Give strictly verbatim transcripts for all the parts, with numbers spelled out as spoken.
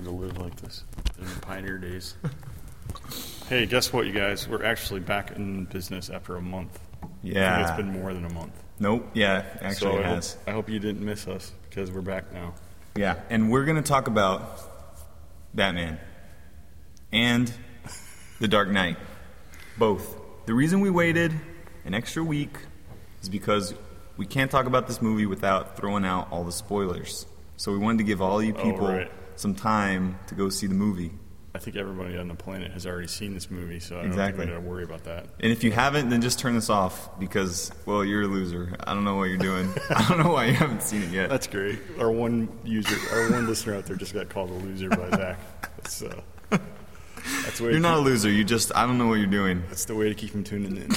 had to live like this in the pioneer days. Hey, guess what, you guys? We're actually back in business after a month. Yeah. I think it's been more than a month. Nope. Yeah, actually so it I has. Hope, I hope you didn't miss us because we're back now. Yeah, and we're going to talk about Batman and The Dark Knight. Both. The reason we waited an extra week is because we can't talk about this movie without throwing out all the spoilers. So we wanted to give all you people oh, right. some time to go see the movie. I think everybody on the planet has already seen this movie, so I exactly. don't think we got to worry about that. And if you haven't, then just turn this off because, well, you're a loser. I don't know what you're doing. I don't know why you haven't seen it yet. That's great. Our one user, our one listener out there just got called a loser by Zach. That's, uh, that's the way you're not keep, a loser. You just, I don't know what you're doing. That's the way to keep him tuning in.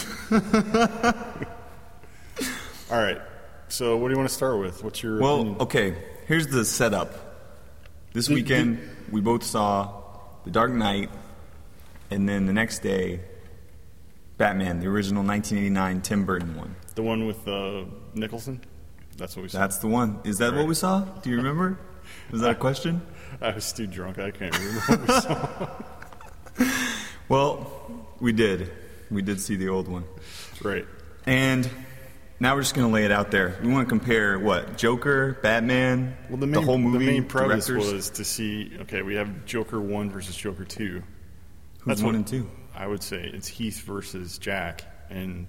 All right. So what do you want to start with? What's your Well, opinion? okay. Here's the setup. This weekend, we both saw The Dark Knight, and then the next day, Batman, the original nineteen eighty-nine Tim Burton one. The one with uh, Nicholson? That's what we saw. That's the one. Is that right. what we saw? Do you remember? Was that a question? I was too drunk. I can't remember what we saw. Well, we did. We did see the old one. Right. And now we're just going to lay it out there. We want to compare, what, Joker, Batman, well, the, main, the whole movie, the main premise directors? was to see, okay, we have Joker one versus Joker two. Who's That's one what and two? I would say it's Heath versus Jack. And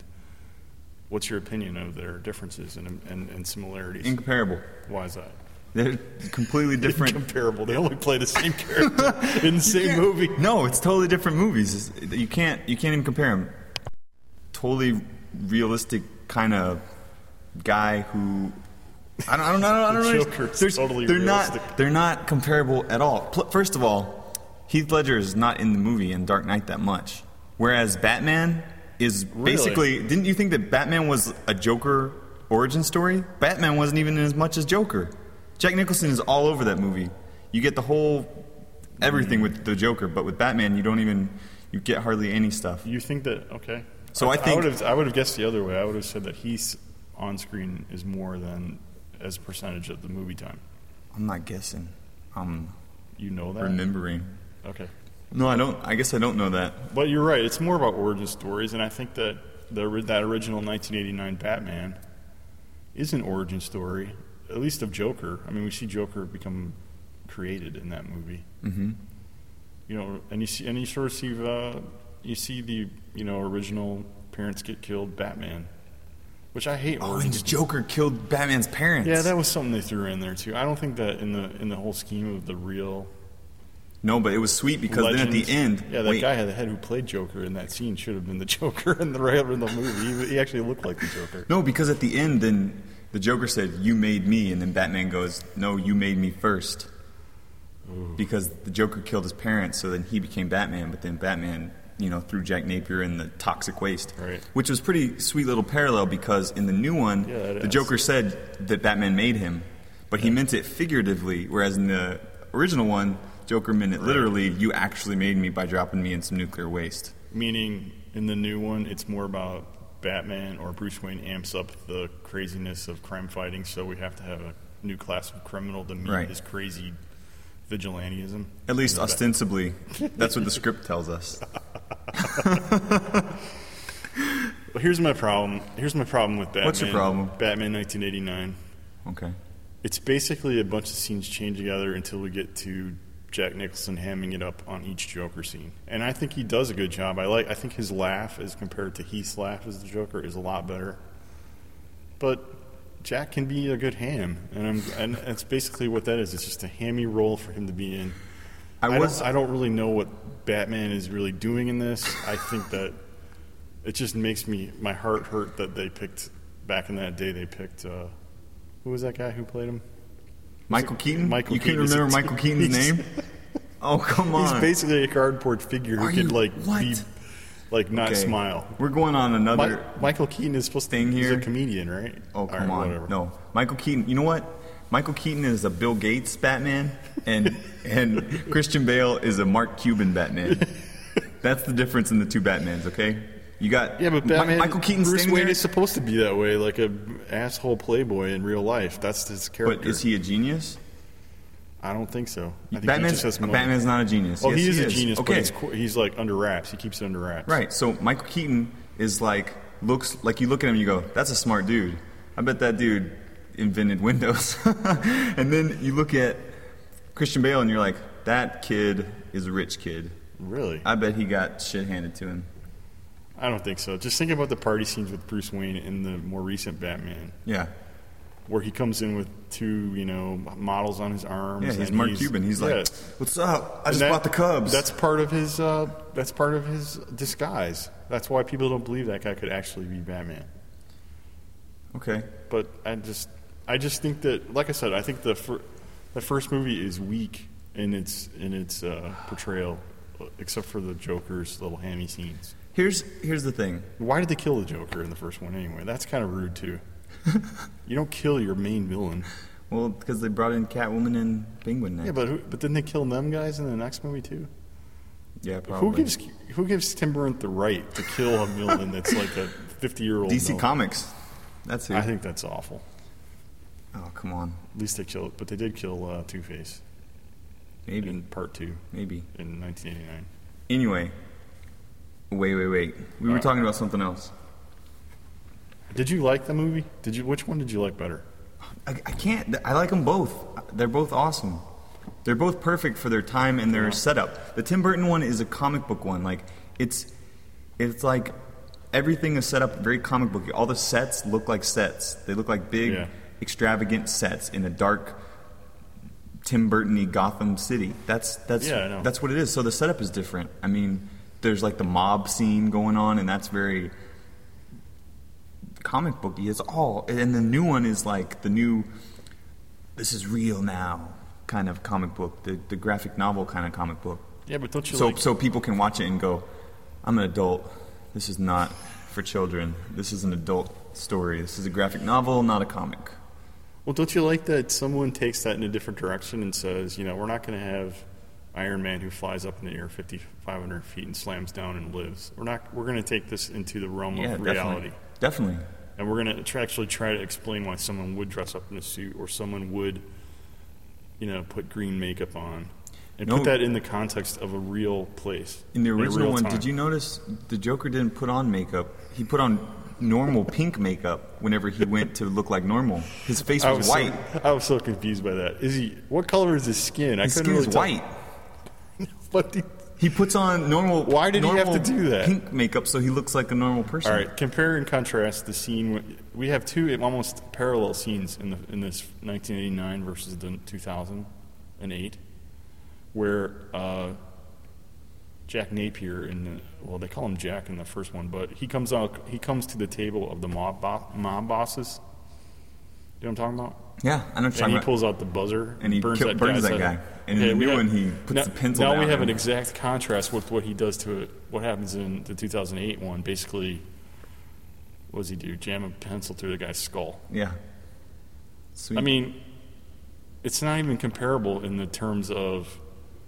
what's your opinion of their differences and, and, and similarities? Incomparable. Why is that? They're completely different. Incomparable. They only play the same character in the same movie. No, it's totally different movies. You can't, you can't even compare them. Totally realistic kind of guy who I don't, I don't know. I don't know. Joker's they're, totally they're realistic. not. They're not comparable at all. First of all, Heath Ledger is not in the movie in Dark Knight that much, whereas Batman is really? basically. Didn't you think that Batman was a Joker origin story? Batman wasn't even in as much as Joker. Jack Nicholson is all over that movie. You get the whole everything mm. with the Joker, but with Batman, you don't even you get hardly any stuff. You think that okay? So I, I think I would have I would have guessed the other way. I would have said that he's on screen is more than as a percentage of the movie time. I'm not guessing. I'm you know that remembering. Okay. No, I don't. I guess I don't know that. But you're right. It's more about origin stories, and I think that the that original nineteen eighty-nine Batman is an origin story, at least of Joker. I mean, we see Joker become created in that movie. Mm-hmm. You know, and you see, and you sort of see. Uh, You see the, you know, original parents get killed Batman, which I hate. Oh, and Joker killed Batman's parents. Yeah, that was something they threw in there too. I don't think that in the in the whole scheme of the real. No, but it was sweet because legends, then at the end, yeah, that wait. guy had the head who played Joker in that scene should have been the Joker in the in the movie. He, he actually looked like the Joker. No, because at the end, then the Joker said, "You made me," and then Batman goes, "No, you made me first." Ooh. Because the Joker killed his parents, so then he became Batman. But then Batman. You know, threw Jack Napier in the toxic waste, right. Which was pretty sweet little parallel because in the new one, yeah, the Joker said that Batman made him, but he yeah. meant it figuratively, whereas in the original one, Joker meant it right. literally, you actually made me by dropping me in some nuclear waste. Meaning, in the new one, it's more about Batman or Bruce Wayne amps up the craziness of crime fighting, so we have to have a new class of criminal to meet right. his crazy vigilantism. At least ostensibly. That's what the script tells us. Well, here's my problem. Here's my problem with Batman. What's your problem? Batman nineteen eighty-nine. Okay. It's basically a bunch of scenes chained together until we get to Jack Nicholson hamming it up on each Joker scene. And I think he does a good job. I like. I think his laugh, as compared to Heath's laugh as the Joker, is a lot better. But Jack can be a good ham, and I'm, and that's basically what that is. It's just a hammy role for him to be in. I, I, was, don't, I don't really know what Batman is really doing in this. I think that it just makes me my heart hurt that they picked back in that day. They picked uh, who was that guy who played him? Michael Keaton. Michael you Keaton couldn't remember Michael Keaton's name? Oh, come on! He's basically a cardboard figure who Are could you, like what? be like not okay. smile. We're going on another. My, Michael Keaton is supposed to be he's here. a comedian, right? Oh, come right, on! Whatever. No, Michael Keaton. You know what? Michael Keaton is a Bill Gates Batman, and and Christian Bale is a Mark Cuban Batman. That's the difference in the two Batmans. Okay, you got yeah, but Batman, Ma- Michael Keaton. Bruce Wayne there. is supposed to be that way, like a asshole playboy in real life. That's his character. But is he a genius? I don't think so. I think Batman's, he just has money. Batman's not a genius. Oh, yes, he is he a genius, Okay. but he's, qu- he's like under wraps. He keeps it under wraps. Right. So Michael Keaton is like looks like you look at him and you go, "That's a smart dude." I bet that dude invented Windows. And then you look at Christian Bale and you're like, "That kid is a rich kid." Really? I bet he got shit handed to him. I don't think so. Just think about the party scenes with Bruce Wayne in the more recent Batman, Yeah. where he comes in with two, you know, models on his arms. Yeah, he's and Mark Cuban. He's yeah. like, "What's up? I And just that- bought the Cubs." That's part of his. Uh, that's part of his disguise. That's why people don't believe that guy could actually be Batman. okay. But I just, I just think that, like I said, I think the fir- the first movie is weak in its in its uh, portrayal, except for the Joker's little hammy scenes. Here's here's the thing. Why did they kill the Joker in the first one anyway? That's kind of rude too. You don't kill your main villain. Well, because they brought in Catwoman and Penguin next. Yeah, but who, but didn't they kill them guys in the next movie too? yeah, probably. Who gives who gives Tim Burton the right to kill a villain that's like a fifty year old? D C Comics? That's who. I think that's awful. Oh, come on. At least they killed, but they did kill uh, Two Face Maybe. in part two Maybe. in nineteen eighty nine. Anyway. Wait, wait, wait. We were Alright. talking about something else. Did you like the movie? Did you? Which one did you like better? I, I can't. I like them both. They're both awesome. They're both perfect for their time and their Yeah. setup. The Tim Burton one is a comic book one. Like it's, it's like everything is set up very comic booky. All the sets look like sets. They look like big, Yeah. extravagant sets in a dark, Tim Burton-y Gotham City. That's that's Yeah, I know. that's what it is. So the setup is different. I mean, there's like the mob scene going on, and that's very comic booky. It's all, and the new one is like the new. This is real now kind of comic book, the the graphic novel kind of comic book. Yeah, but don't you So like? so people can watch it and go, I'm an adult. This is not for children. This is an adult story. This is a graphic novel, not a comic. Well, don't you like that someone takes that in a different direction and says, you know, we're not going to have Iron Man who flies up in the air fifty-five hundred feet and slams down and lives. We're not. We're going to take this into the realm Yeah, of reality, definitely. Definitely. and we're going to actually try to explain why someone would dress up in a suit or someone would, you know, put green makeup on, and No. put that in the context of a real place. In the a original real one, time. did you notice the Joker didn't put on makeup? He put on normal pink makeup whenever he went to look like normal. His face I was, was white. So, I was so confused by that. Is he? What color is his skin? His I skin couldn't is really tell. white. But the, He puts on normal. Why did he have normal to do that? Pink makeup so he looks like a normal person. all right, compare and contrast the scene. with- We have two almost parallel scenes in the in this nineteen eighty-nine versus the two thousand eight, where uh, Jack Napier in the, well, they call him Jack in the first one, but he comes out. He comes to the table of the mob bo- mob bosses. You know what I'm talking about? Yeah, I know what you're And talking he about. pulls out the buzzer And he burns kill- that, burns guy's that head. guy. And in the we new have- one, he puts now, the pencil Now down we have an and- exact contrast with what he does to it. What happens in the two thousand eight one? Basically, what does he do? Jam a pencil through the guy's skull. Yeah. Sweet. I mean, it's not even comparable in the terms of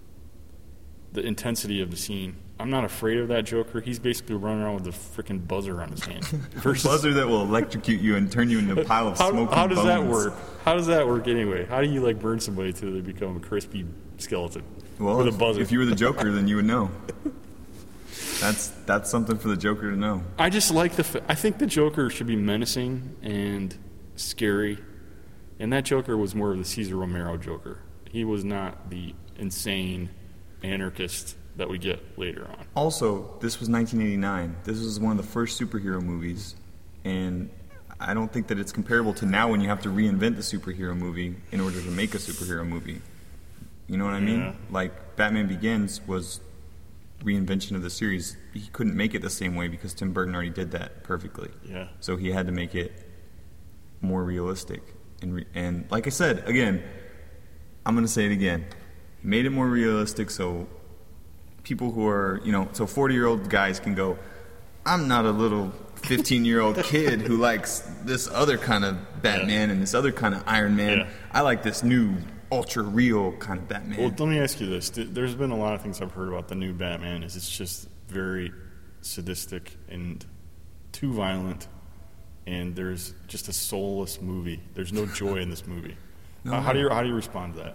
the intensity of the scene. I'm not afraid of that Joker. He's basically running around with a freaking buzzer on his hand. Versus, buzzer that will electrocute you and turn you into a pile of how, smoking how does that bones. work? How does that work anyway? How do you like burn somebody till they become a crispy skeleton Well, with a if, buzzer? if you were the Joker, then you would know. That's that's something for the Joker to know. I just like the. F- I think the Joker should be menacing and scary, and that Joker was more of the Cesar Romero Joker. He was not the insane anarchist that we get later on. Also, this was nineteen eighty-nine. This was one of the first superhero movies, and I don't think that it's comparable to now when you have to reinvent the superhero movie in order to make a superhero movie. You know what I mean? Yeah. Like Batman Begins was reinvention of the series. He couldn't make it the same way because Tim Burton already did that perfectly. Yeah. So he had to make it more realistic. And re- and like I said, again, I'm going to say it again. He made it more realistic so people who are, you know, so forty-year-old guys can go, I'm not a little fifteen-year-old kid who likes this other kind of Batman Yeah. and this other kind of Iron Man. Yeah. I like this new ultra-real kind of Batman. Well, let me ask you this: Th- There's been a lot of things I've heard about the new Batman. Is it's just very sadistic and too violent, and there's just a soulless movie. There's no joy in this movie. No. Uh, how do you how do you respond to that?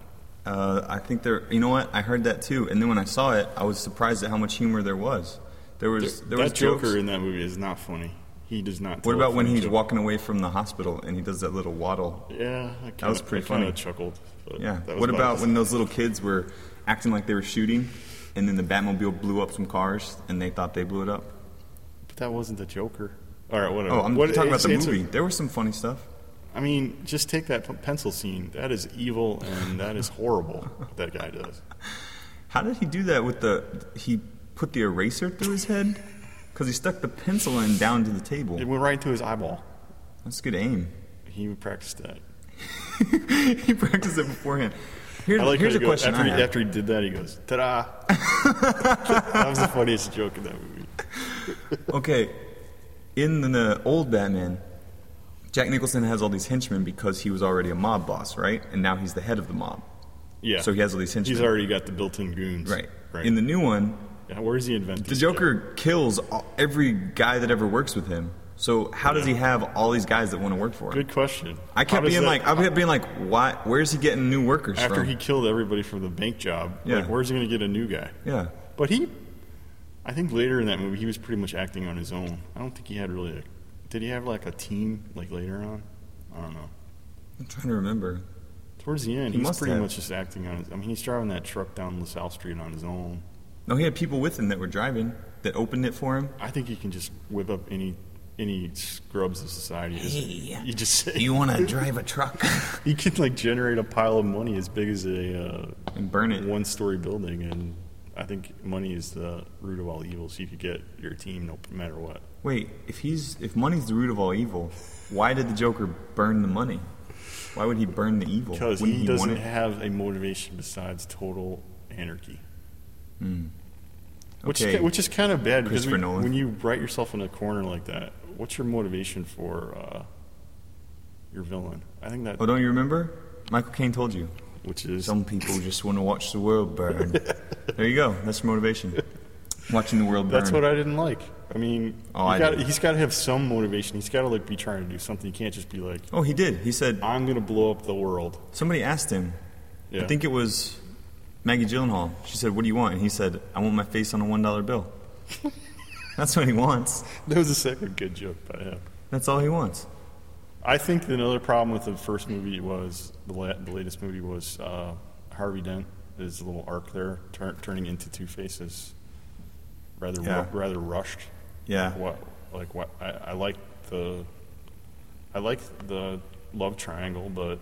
Uh, I think there. You know what? I heard that too, and then when I saw it, I was surprised at how much humor there was. There was there that was Joker jokes. in that movie is not funny. He does not. What tell about a when funny he's joke. walking away from the hospital and he does that little waddle? Yeah, I kinda, That was pretty I kinda funny. Chuckled. But Yeah. that was What about it. when those little kids were acting like they were shooting, and then the Batmobile blew up some cars, and they thought they blew it up? But that wasn't the Joker. All right, whatever. Oh, I'm What- talking about it's- the it's a- movie. There was some funny stuff. I mean, just take that p- pencil scene. That is evil and that is horrible. What that guy does. How did he do that with the? He put the eraser through his head because he stuck the pencil in down to the table. It went right into his eyeball. That's good aim. He practiced that. He practiced it beforehand. Here's, I like here's how a he goes, question after, I he, have. after he did that, he goes, "Ta-da!" That was the funniest joke in that movie. Okay, in the, the old Batman, Jack Nicholson has all these henchmen because he was already a mob boss, right? And now he's the head of the mob. Yeah. So he has all these henchmen. He's already got the built-in goons. Right. Right. In the new one, yeah, where does he invent the these Joker guys? kills all, every guy that ever works with him. So how does he have all these guys that want to work for him? Good question. I How kept does being that- like, I kept being like, why? Where's he getting new workers after from? he killed everybody from the bank job, Yeah. like, where's he going to get a new guy? yeah. But he, I think later in that movie, he was pretty much acting on his own. I don't think he had really a, did he have like a team like later on? I don't know. I'm trying to remember. Towards the end, He he's must pretty have. much just acting on his, I mean, he's driving that truck down LaSalle Street on his own. No, he had people with him that were driving that opened it for him. I think he can just whip up any any scrubs of society. Hey, you just say, You want to drive a truck he can like generate a pile of money as big as a uh, and burn it? one-story building, and I think money is the root of all evil. So you could get your team no matter what. Wait, if he's if money's the root of all evil, why did the Joker burn the money? Why would he burn the evil? Because Wouldn't he want doesn't it? have a motivation besides total anarchy. Which, Okay. is, which is kind of bad because Christopher we- Nolan. when you write yourself in a corner like that, what's your motivation for uh, your villain? I think that, Oh, don't you remember? Michael Caine told you. which is Some people just want to watch the world burn. There you go. That's your motivation. Watching the world burn. that's what I didn't like. I mean, Oh, you I gotta, did. he's got to have some motivation. He's got to like be trying to do something. He can't just be like, Oh, he did. He said "I'm going to blow up the world." somebody asked him. Yeah. I think it was Maggie Gyllenhaal. She said, "What do you want?" And he said, "I want my face on a one dollar bill." That's what he wants. That was a second good joke by him. That's all he wants. I think that another problem with the first movie was the, la- the latest movie was uh, Harvey Dent. His little arc there, tur- turning into Two Faces, rather Yeah. ru- rather rushed. Yeah. What like what I, I like the I like the love triangle, but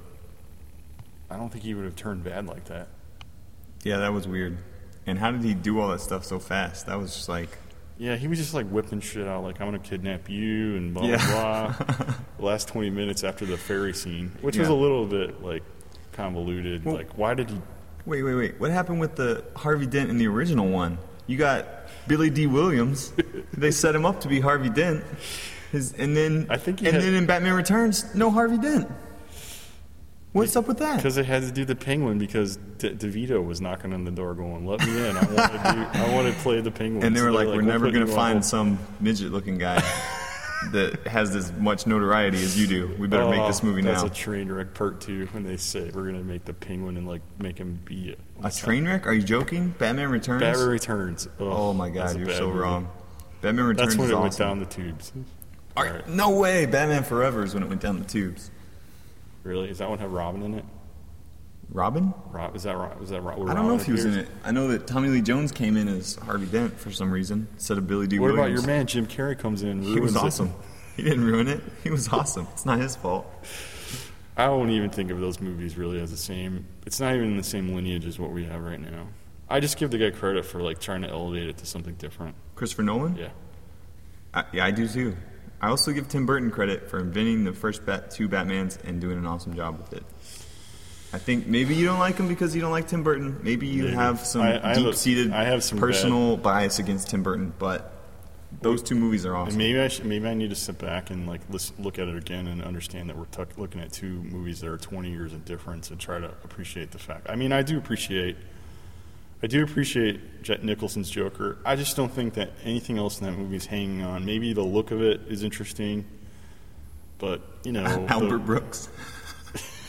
I don't think he would have turned bad like that. Yeah, that was weird. And how did he do all that stuff so fast? That was just like, Yeah, he was just like whipping shit out, like I'm gonna kidnap you and blah Yeah. blah blah. The last twenty minutes after the ferry scene, which was Yeah. a little bit like convoluted. Well- like, why did he? wait, wait, wait. What happened with the Harvey Dent in the original one? You got Billy D. Williams. They set him up to be Harvey Dent. His, and then, I think he and had- then in Batman Returns, no Harvey Dent. What's up with that? Because they had to do the Penguin because De- DeVito was knocking on the door, going, "Let me in. I want to do. I want to play the Penguin." And they So were they're like, "We're "We'll never put going you to on find hold." some midget-looking guy that has as much notoriety as you do. We better make Oh, this movie that's now." a train wreck part two when they say we're going to make the Penguin and like make him be A train wreck? Are you joking? Batman Returns? Batman Returns. Ugh, oh my that's God, a you're bad so movie. wrong. Batman Returns That's when is it awesome. went down the tubes. Are- Alright. No way! Batman Forever is when it went down the tubes. Really? Is that one have Robin in it? Robin? Rob, is that Rob? Was that Rob? I don't know if he was in it. I know that Tommy Lee Jones came in as Harvey Dent for some reason instead of Billy D. What about Williams. your man Jim Carrey comes in? And He was ruins it? awesome. He didn't ruin it. He was awesome. It's not his fault. I don't even think of those movies really as the same. It's not even in the same lineage as what we have right now. I just give the guy credit for like trying to elevate it to something different. Christopher Nolan? Yeah. I, yeah, I do too. I also give Tim Burton credit for inventing the first bat, two Batmans and doing an awesome job with it. I think maybe you don't like him because you don't like Tim Burton. Maybe you Maybe. have some I- I have a- deep-seated I have some personal bias against Tim Burton, but those two movies are And awesome. maybe I should, maybe I need to sit back and like listen, look at it again and understand that we're tuck looking at two movies that are twenty years of difference and try to appreciate the fact. I mean, I do appreciate, I do appreciate Jack Nicholson's Joker. I just don't think that anything else in that movie is hanging on. Maybe the look of it is interesting, but you know, Albert the, Brooks.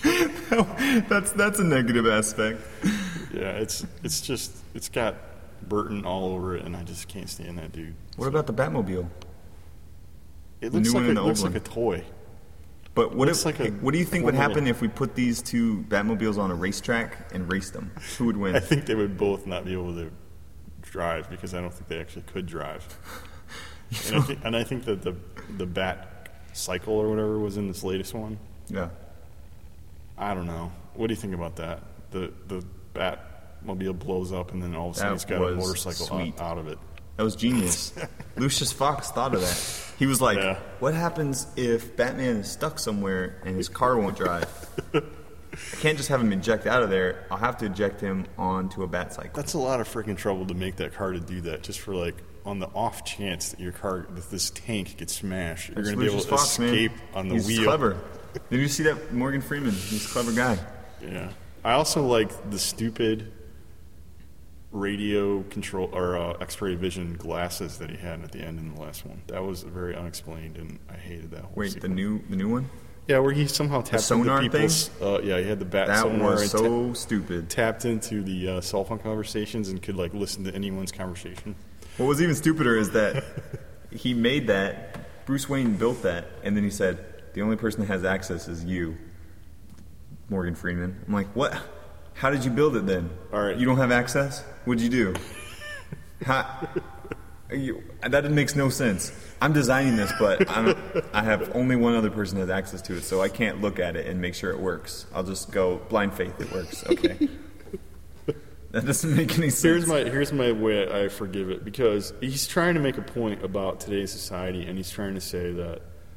that's that's a negative aspect. Yeah, it's it's just it's got Burton all over it, and I just can't stand that dude. What about the Batmobile? It The looks new like one and a, the looks old like a one. toy. But what if? Looks like a what do you think would Formula. happen if we put these two Batmobiles on a racetrack and raced them? Who would win? I think they would both not be able to drive because I don't think they actually could drive. And I think, and I think that the the Bat Cycle or whatever was in this latest one. Yeah. I don't know. What do you think about that? The the Batmobile blows up, and then all of a sudden That it's got a was motorcycle sweet. out, out of it. That was genius. Lucius Fox thought of that. He was like, Yeah. what happens if Batman is stuck somewhere and his car won't drive? I can't just have him eject out of there. I'll have to eject him onto a bat cycle. That's a lot of freaking trouble to make that car to do that, just for like on the off chance that your car, that this tank gets smashed, you're That's going to be able Lucius to Fox, escape man. on the He's wheel. clever. Did you see that? Morgan Freeman. He's a clever guy. Yeah. I also like the stupid radio control or uh, X-ray vision glasses that he had at the end in the last one. That was very unexplained, and I hated that whole Wait, the sequence. new the new one? Yeah, where he somehow tapped sonar into people's. Uh, yeah, he had the bat That sonar was and so ta- stupid. tapped into the uh, cell phone conversations and could like listen to anyone's conversation. What was even stupider is that he made that, Bruce Wayne built that, and then he said, the only person that has access is you, Morgan Freeman. I'm like, what? How did you build it then? All right. You don't have access? What'd you do? How, you, that makes no sense. I'm designing this, but I'm, I have only one other person has access to it, so I can't look at it and make sure it works. I'll just go blind faith. It works. Okay. That doesn't make any sense. Here's my here's my way I forgive it, because he's trying to make a point about today's society, and he's trying to say that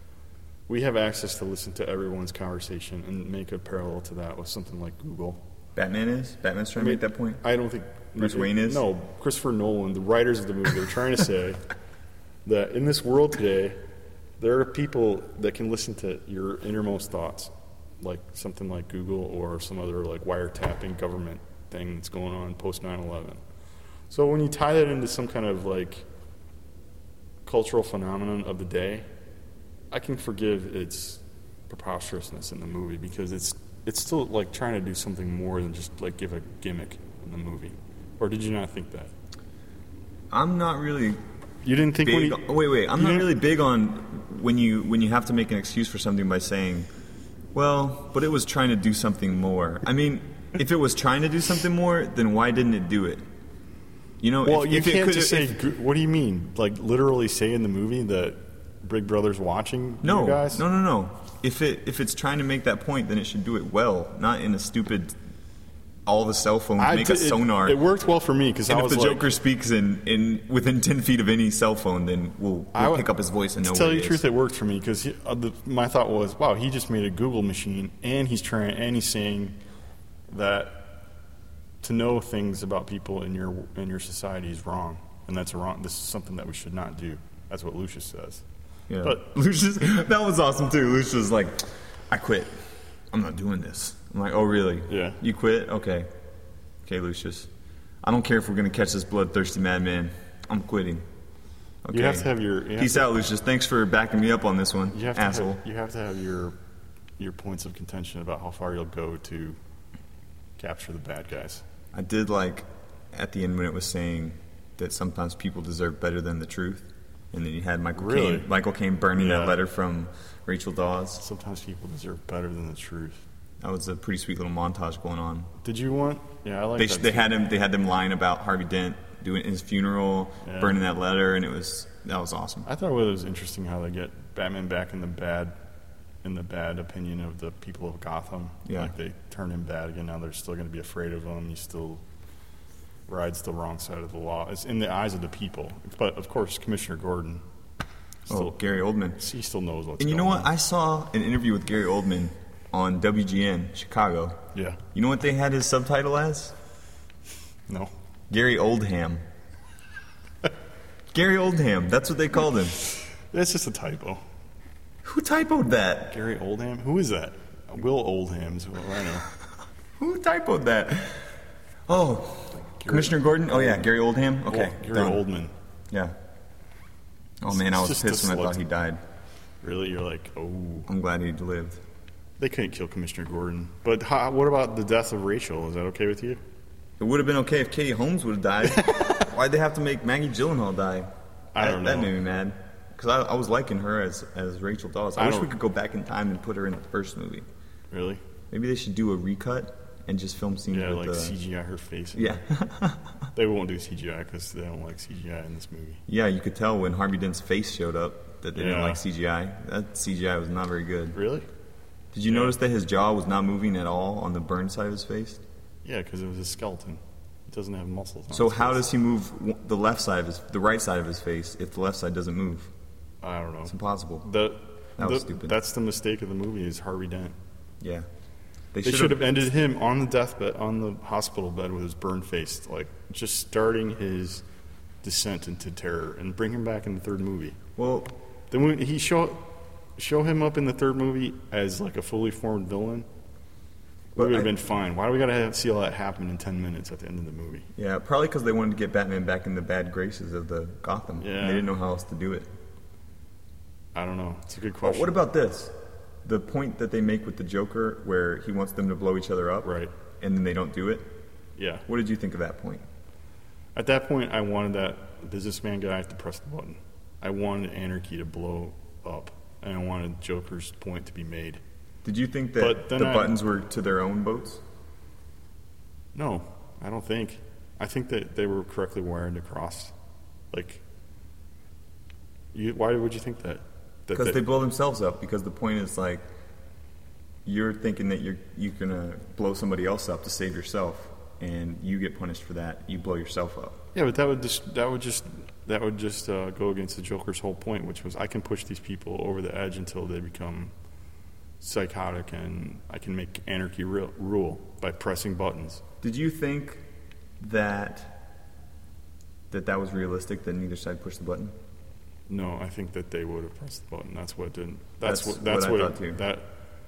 we have access to listen to everyone's conversation and make a parallel to that with something like Google. Batman is? Batman's trying to make that point? I don't think Bruce it- Wayne is? No, Christopher Nolan, the writers of the movie, they're trying to say that in this world today, there are people that can listen to your innermost thoughts, like something like Google or some other like wiretapping government thing that's going on post nine eleven. So when you tie that into some kind of like cultural phenomenon of the day, I can forgive its preposterousness in the movie, because it's it's still like trying to do something more than just like give a gimmick in the movie. Or did you not think that? I'm not really You didn't think big. when he, on, wait, wait. I'm you not didn't- really big on when you when you have to make an excuse for something by saying, "Well, but it was trying to do something more." I mean, if it was trying to do something more, then why didn't it do it? You know, Well, if, you if it can't could- just if- say. "Goo- What do you mean? Like literally say in the movie that Big Brother's watching no, you guys? no, no, no. If it if it's trying to make that point, then it should do it well, not in a stupid. All the cell phones I make d- a sonar. It, it worked well for me because I and if was the like, Joker speaks in, in within ten feet of any cell phone, then we'll, we'll I would- pick up his voice and know to tell where you he the truth, is. it worked for me because uh, the, my thought was, wow, he just made a Google machine, and he's trying, and he's saying that to know things about people in your in your society is wrong, and that's wrong. This is something that we should not do. That's what Lucius says. Yeah. But- Lucius, that was awesome too. Lucius was like, I quit. I'm not doing this. I'm like, oh, really? Yeah. You quit? Okay. Okay, Lucius. I don't care if we're going to catch this bloodthirsty madman. I'm quitting. Okay. You have to have your. You have Peace to, out, Lucius. Thanks for backing me up on this one, You have to asshole. have, you have to have your your points of contention about how far you'll go to capture the bad guys. I did like at the end when it was saying that sometimes people deserve better than the truth. And then you had Michael Really? Caine, Michael Caine burning Yeah. that letter from Rachel Dawes. Sometimes people deserve better than the truth. That was a pretty sweet little montage going on. Did you want? Yeah, I like They, that. they too. had him. They had them lying about Harvey Dent doing his funeral, Yeah. burning that letter, and it was that was awesome. I thought it was interesting how they get Batman back in the bad, in the bad opinion of the people of Gotham. Yeah. Like they turn him bad again. Now they're still going to be afraid of him. He still rides the wrong side of the law. It's in the eyes of the people. But of course, Commissioner Gordon. Still, Oh, Gary Oldman. he still knows what's And you going know what? on. I saw an interview with Gary Oldman on W G N Chicago. Yeah. You know what they had his subtitle as? No. Gary Oldham. Gary Oldham. That's what they called him. That's just a typo. Who typoed that? Gary Oldham? Who is that? Will Oldham is who I know. Who typoed that? Oh, Commissioner Gordon. Oh yeah, Gary Oldham. Okay, Well, Gary done. Oldman. Yeah. Oh man, I It's was just pissed when I thought dyslexic. he died. Really? You're like, oh. I'm glad he lived. They couldn't kill Commissioner Gordon. But how, what about the death of Rachel? Is that okay with you? It would have been okay if Katie Holmes would have died. Why'd they have to make Maggie Gyllenhaal die? I don't that, know. That made me mad. Because I, I was liking her as, as Rachel Dawes. I, I wish don't- we could go back in time and put her in the first movie. Really? Maybe they should do a recut and just film scenes Yeah, with like the... C G I her face. Yeah. They won't do C G I because they don't like C G I in this movie. Yeah, you could tell when Harvey Dent's face showed up that they didn't Yeah. like C G I. That C G I was not very good. Really? Did you Yeah. notice that his jaw was not moving at all on the burned side of his face? Yeah, because it was a skeleton. It doesn't have muscles. On So its how face. does he move w- the left side of his, the right side of his face if the left side doesn't move? I don't know. It's impossible. The, That was the- stupid. That's the mistake of the movie is Harvey Dent. Yeah. They should have ended him on the deathbed, on the hospital bed with his burned face, like just starting his descent into terror, and bring him back in the third movie. Well, Then when he show show him up in the third movie as like a fully formed villain, we But would have I- been fine. Why do we got to have, see all that happen in ten minutes at the end of the movie? yeah, probably because they wanted to get Batman back in the bad graces of the Gotham. Yeah. And they didn't know how else to do it. I don't know. It's a good But question. what about this? The point that they make with the Joker where he wants them to blow each other up. Right. And then they don't do it. Yeah. What did you think of that point? At that point, I wanted that businessman guy to press the button. I wanted anarchy to blow up, and I wanted Joker's point to be made. Did you think But that then the I- buttons were to their own boats? No, I don't think. I think that they were correctly wired across. Like, you, why would you think that? That Because they blow themselves up. Because the point is like, you're thinking that you're you're gonna blow somebody else up to save yourself, and you get punished for that. You blow yourself up. Yeah, but that would just that would just that would just uh, go against the Joker's whole point, which was I can push these people over the edge until they become psychotic, and I can make anarchy real, rule by pressing buttons. Did you think that that that was realistic? That neither side pushed the button. No, I think that they would have pressed the button. That's what didn't. That's, That's what. That's what I what. thought too. That.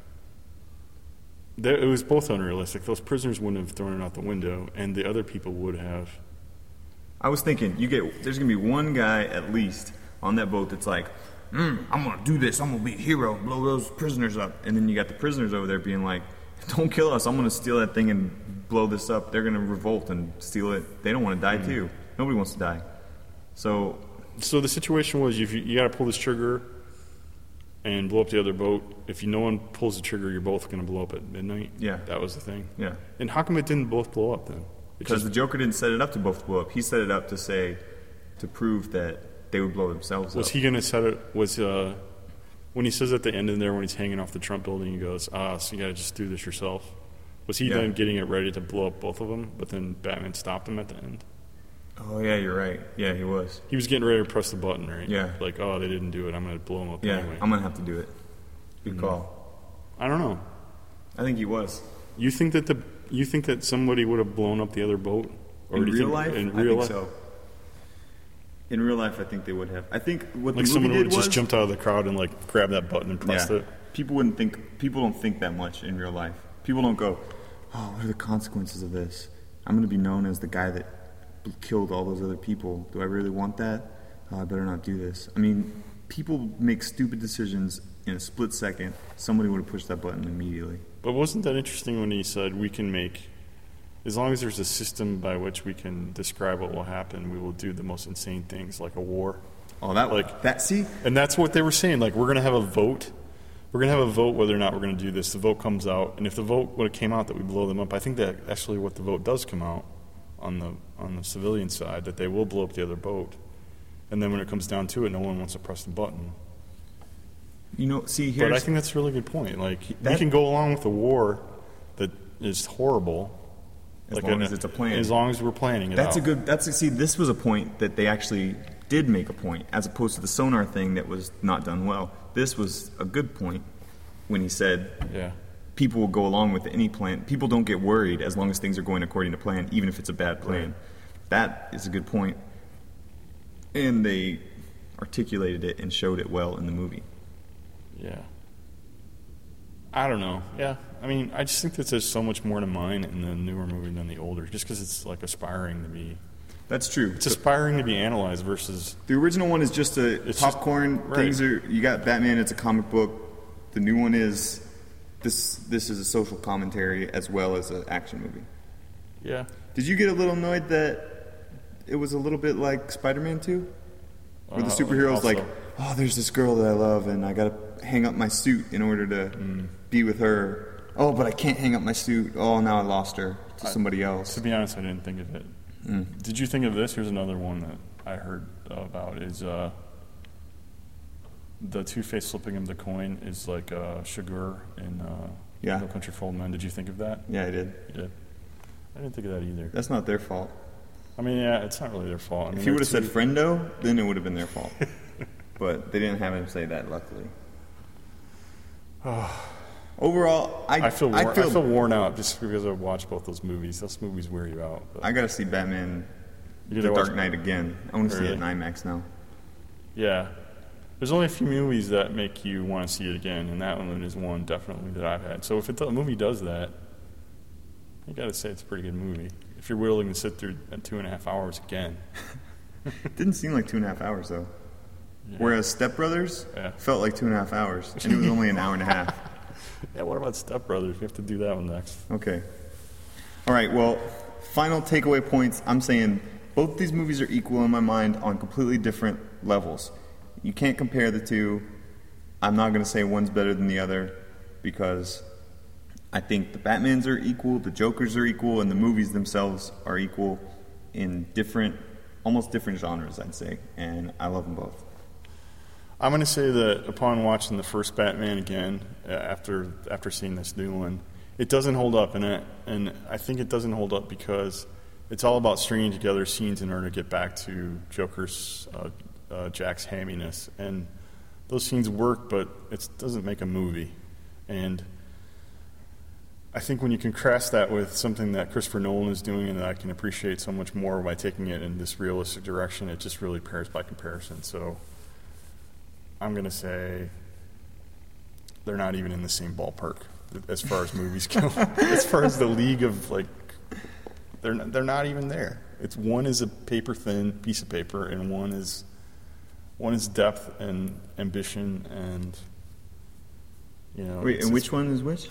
There, it was both unrealistic. Those prisoners wouldn't have thrown it out the window, and the other people would have. I was thinking, you get there's gonna be one guy at least on that boat that's like, mm, I'm gonna do this. I'm gonna be a hero, blow those prisoners up. And then you got the prisoners over there being like, don't kill us. I'm gonna steal that thing and blow this up. They're gonna revolt and steal it. They don't want to die too. Nobody wants to die. So So the situation was, if you, you got to pull this trigger and blow up the other boat. If you, no one pulls the trigger, you're both going to blow up at midnight. Yeah. that was the thing. yeah, And how come it didn't both blow up then? It because just, the Joker didn't set it up to both blow up. He set it up to say, to prove that they would blow themselves was up. he going to set it? Was uh, when he says at the end in there when he's hanging off the Trump building, he goes, "Ah, so you got to just do this yourself." Was he Yeah. then getting it ready to blow up both of them? But then Batman stopped him at the end. Oh yeah, you're right. Yeah, he was. He was getting ready to press the button, right? Yeah. Like, oh, they didn't do it. I'm going to blow them up Yeah, anyway. I'm gonna have to do it. Good Mm-hmm. call. I don't know. I think he was. You think that the you think that somebody would have blown up the other boat? In do you real think- life, in I real think life, so. In real life, I think they would have. I think what like the someone movie would did have just was, jumped out of the crowd and like grabbed that button and pressed yeah, it. people wouldn't think. People don't think that much in real life. People don't go, "Oh, what are the consequences of this? I'm going to be known as the guy that killed all those other people. Do I really want that? Oh, I better not do this." I mean, people make stupid decisions in a split second. Somebody would have pushed that button immediately. But wasn't that interesting when he said we can make, as long as there's a system by which we can describe what will happen, we will do the most insane things like a war. Oh, that Like- that. See, And that's what they were saying. Like, we're going to have a vote. We're going to have a vote whether or not we're going to do this. The vote comes out, and if the vote would have came out that we blow them up, I think that actually what the vote does come out on the on the civilian side, that they will blow up the other boat. And then when it comes down to it, no one wants to press the button. you know, see here. But I think that's a really good point. Like, we That- can go along with a war that is horrible. As like long as it's a plan. As long as we're planning it That's out. a good. That's a, see. This was a point that they actually did make a point, as opposed to the sonar thing that was not done well. This was a good point when he said Yeah. people will go along with any plan. People don't get worried as long as things are going according to plan, even if it's a bad plan. Right. That is a good point, and they articulated it and showed it well in the movie. Yeah. I don't know. Yeah. I mean, I just think that there's so much more to mine in the newer movie than the older, just because it's like aspiring to be. That's true. It's aspiring to be analyzed versus. The original one is just a It's just- popcorn. right. Things are. You got Batman. It's a comic book. The new one is this this is a social commentary as well as an action movie. Yeah. Did you get a little annoyed that it was a little bit like Spider-Man two? Where the Uh, superhero's also- like, oh, there's this girl that I love, and I gotta hang up my suit in order to Mm. be with her. Oh, but I can't hang up my suit. Oh, now I lost her to I- somebody else. To be honest, I didn't think of it. Mm. Did you think of this? Here's another one that I heard about is uh, the Two-Face flipping him the coin is like uh, Shigur in uh, Yeah. No Country for Old Men. Did you think of that? Yeah, I did. You did. I didn't think of that either. That's not their fault. I mean, yeah, it's not really their fault. I mean, If he would have they're said two- friendo, then it would have been their fault. But they didn't have him say that, luckily. Overall, I, I feel, wor- I feel, I feel worn out just because I watched both those movies. Those movies wear you out. But I gotta see Batman you The gotta watch- Dark Knight again. I want to see it in Really? IMAX now. Yeah. There's only a few movies that make you want to see it again, and that one is one definitely that I've had. So if it, a movie does that, you got to say it's a pretty good movie. If you're willing to sit through at two and a half hours again. It didn't seem like two and a half hours, though. Yeah. Whereas Step Brothers Yeah. felt like two and a half hours, and it was only an hour and a half. Yeah, what about Step Brothers? We have to do that one next. Okay. All right, well, final takeaway points. I'm saying both these movies are equal in my mind on completely different levels. You can't compare the two. I'm not going to say one's better than the other because I think the Batmans are equal, the Jokers are equal, and the movies themselves are equal in different, almost different genres, I'd say. And I love them both. I'm going to say that upon watching the first Batman again, uh, after after seeing this new one, it doesn't hold up, and it, and I think it doesn't hold up because it's all about stringing together scenes in order to get back to Joker's uh, uh, Jack's hamminess, and those scenes work, but it doesn't make a movie. And I think when you contrast that with something that Christopher Nolan is doing and that I can appreciate so much more by taking it in this realistic direction, it just really pairs by comparison. So I'm going to say they're not even in the same ballpark as far as movies go. As far as the league of, like, they're not, they're not even there. It's one is a paper thin piece of paper, and one is one is depth and ambition, and you know. Wait, it's- and it's- which one is which?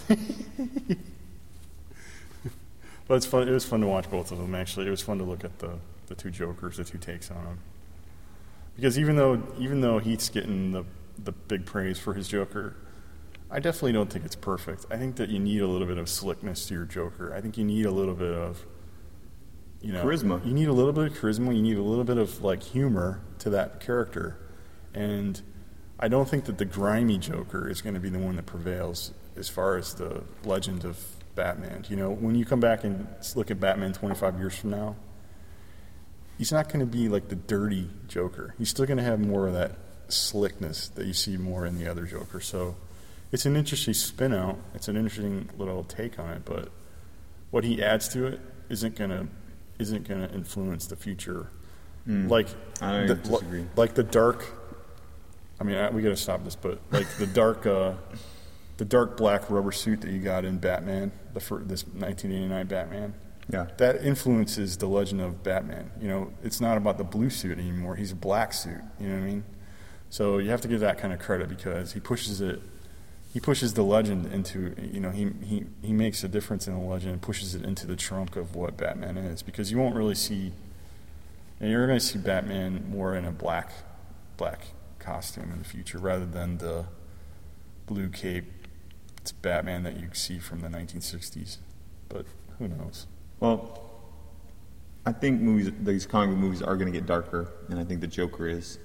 But it's fun. It was fun to watch both of them. Actually, it was fun to look at the, the two Jokers, the two takes on them. Because even though even though Heath's getting the the big praise for his Joker, I definitely don't think it's perfect. I think that you need a little bit of slickness to your Joker. I think you need a little bit of, you know, Charisma. You need a little bit of charisma. You need a little bit of like humor to that character, and I don't think that the grimy Joker is going to be the one that prevails as far as the legend of Batman. You know, when you come back and look at Batman twenty-five years from now, he's not going to be like the dirty Joker. He's still going to have more of that slickness that you see more in the other Joker. So it's an interesting spin out. It's an interesting little take on it, but what he adds to it isn't going to isn't going to influence the future. Mm. Like I the, disagree. like the dark. I mean, I, we got to stop this, but like the dark, uh, the dark black rubber suit that you got in Batman, the fir- this nineteen eighty-nine Batman. Yeah. That influences the legend of Batman. You know, it's not about the blue suit anymore. He's a black suit. You know what I mean? So you have to give that kind of credit because he pushes it. He pushes the legend into. You know, he he he makes a difference in the legend and pushes it into the trunk of what Batman is. Because you won't really see. And you're going to see Batman more in a black, black costume in the future rather than the blue cape. It's Batman that you see from the nineteen sixties. But who knows? Well, I think movies, these comic book movies, are going to get darker, and I think the Joker is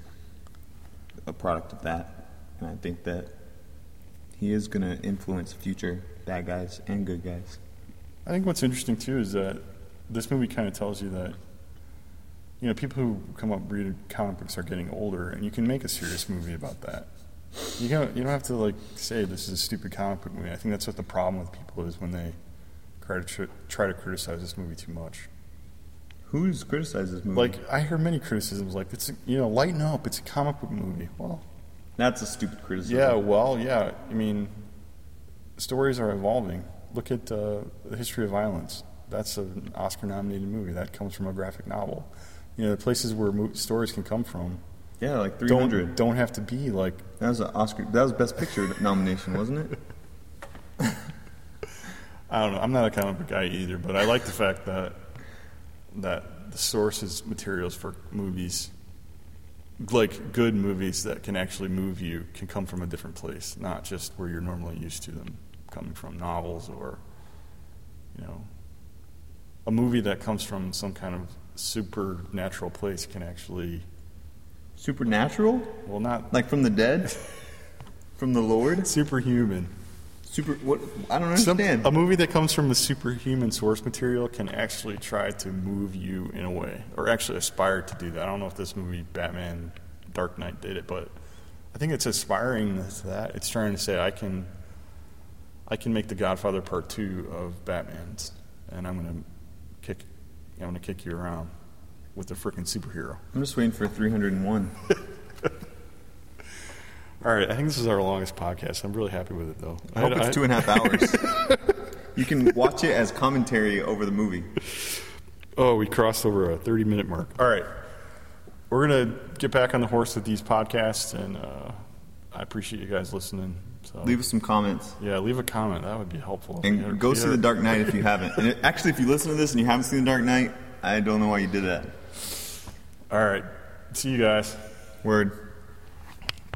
a product of that. And I think that he is going to influence future bad guys and good guys. I think what's interesting too is that this movie kind of tells you that, you know, people who come up reading comic books are getting older, and you can make a serious movie about that. You don't you don't have to like say this is a stupid comic book movie. I think that's what the problem with people is when they try to tr- try to criticize this movie too much. Who's criticized this movie? Like I hear many criticisms, like it's a, you know lighten up. It's a comic book movie. Well, that's a stupid criticism. yeah, well, yeah. I mean, stories are evolving. Look at uh, The History of Violence. That's an Oscar-nominated movie. That comes from a graphic novel. You know, the places where mo- stories can come from. Yeah, like three hundred. Don't, don't have to be like. That was an Oscar. That was Best Picture nomination, wasn't it? I don't know. I'm not a comic book guy either, but I like the fact that that the sources materials for movies, like good movies that can actually move you, can come from a different place, not just where you're normally used to them coming from, novels or, you know, a movie that comes from some kind of supernatural place can actually... Supernatural? Well, not... Like from the dead? From the Lord? Superhuman. Super... What? I don't Some, understand. a movie that comes from a superhuman source material can actually try to move you in a way, or actually aspire to do that. I don't know if this movie, Batman Dark Knight, did it, but I think it's aspiring to that. It's trying to say, I can I can make The Godfather Part Two of Batman's, and I'm going to kick I'm going to kick you around with a freaking superhero. I'm just waiting for three hundred one. All right, I think this is our longest podcast. I'm really happy with it, though. I hope I, it's I, two and a half hours. You can watch it as commentary over the movie. Oh, we crossed over a thirty-minute mark. All right. We're going to get back on the horse with these podcasts, and uh, I appreciate you guys listening. So, Leave us some comments. Yeah, leave a comment. That would be helpful. And Yeah, go yeah. see The Dark Knight if you haven't. And it, actually, if you listen to this and you haven't seen The Dark Knight, I don't know why you did that. All right. See you guys. Word.